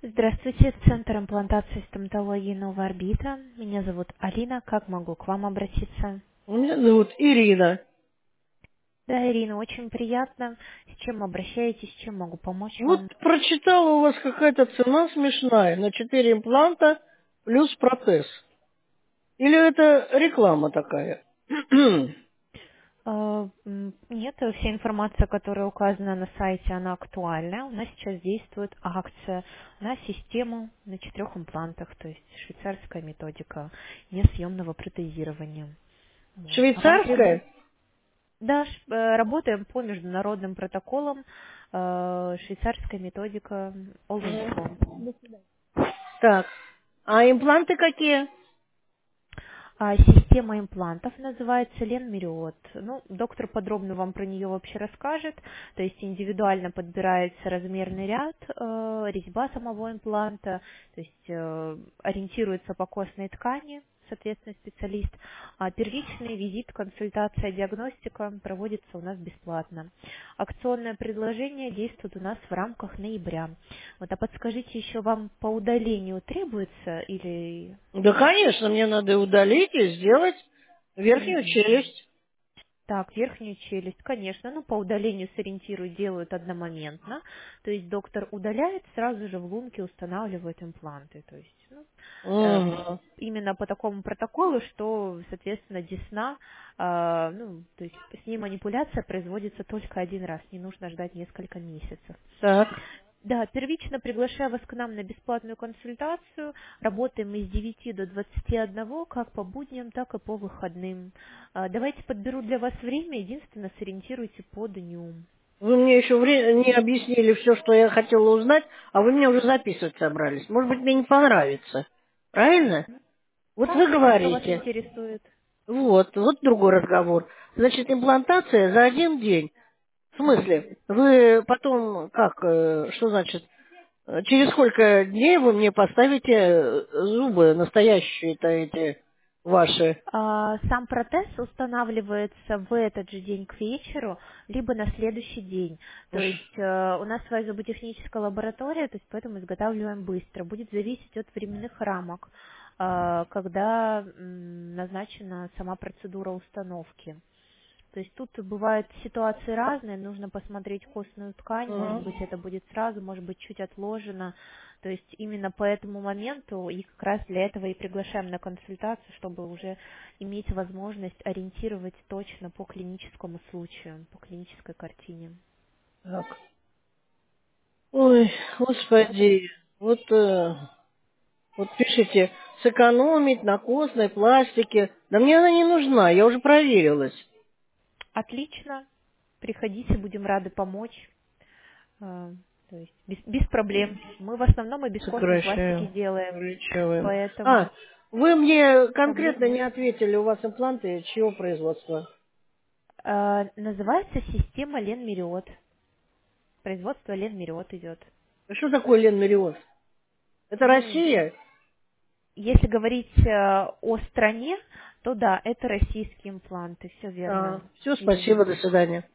Здравствуйте, Центр имплантации и стоматологии «Новая орбита». Меня зовут Алина. Как могу к вам обратиться? Меня зовут Ирина. Да, Ирина, очень приятно. С чем обращаетесь, с чем могу помочь Вот вам? прочитала у вас какая-то цена смешная на 4 импланта плюс протез. Или это реклама такая? Нет, вся информация, которая указана на сайте, она актуальна. У нас сейчас действует акция на систему на 4 имплантах, то есть швейцарская методика несъемного протезирования. Вот. А вам требуется? Швейцарская? Да, работаем по международным протоколам, швейцарская методика All in Мгм. One. Так. А импланты какие? Система имплантов называется Ленмириот. Ну, доктор подробно вам про нее вообще расскажет. То есть индивидуально подбирается размерный ряд, резьба самого импланта, то есть ориентируется по костной ткани, соответственно, специалист. А первичный визит, консультация, диагностика проводится у нас бесплатно. Акционное предложение действует у нас в рамках ноября. Вот, а подскажите, еще вам по удалению требуется или... Да, конечно, мне надо удалить и сделать верхнюю Мгм. челюсть. Так, верхнюю челюсть, конечно, ну, по удалению сориентируют, делают одномоментно, то есть доктор удаляет, сразу же в лунке устанавливает импланты, то есть, ну, Угу. именно по такому протоколу, что, соответственно, десна, ну, то есть с ней манипуляция производится только один раз, не нужно ждать несколько месяцев. Так. Да, первично приглашаю вас к нам на бесплатную консультацию. Работаем мы с 9 до 21, как по будням, так и по выходным. Давайте подберу для вас время, единственное, сориентируйте по дню. Вы мне еще не объяснили все, что я хотела узнать, а вы меня уже записывать собрались. Может быть, мне не понравится. Правильно? Вот вы Хорошо, что вас говорите, интересует? вот другой разговор. Значит, имплантация за один день. В смысле? Вы потом, что значит, через сколько дней вы мне поставите зубы настоящие-то эти ваши? Сам протез устанавливается в этот же день к вечеру, либо на следующий день. То есть у нас своя зуботехническая лаборатория, то есть поэтому изготавливаем быстро. Будет зависеть от временных рамок, когда назначена сама процедура установки. То есть тут бывают ситуации разные, нужно посмотреть костную ткань, может Мгм. быть это будет сразу, может быть чуть отложено. То есть именно по этому моменту и как раз для этого и приглашаем на консультацию, чтобы уже иметь возможность ориентировать точно по клиническому случаю, по клинической картине. Так. Ой, господи, вот пишите, сэкономить на костной пластике. Да мне она не нужна, я уже проверилась. Отлично, приходите, будем рады помочь. А, То есть без проблем. Мы в основном и бескостной пластики Сокращаем, делаем, увеличиваем. поэтому Вы мне проблем конкретно нет. не ответили, у вас импланты чьего производства? Называется система Ленмириот. Производство Ленмириот идет. А что такое Лен Мериот? Это Ну, Россия? если говорить о стране, то да, это российские импланты, все верно. Все, И спасибо, до свидания.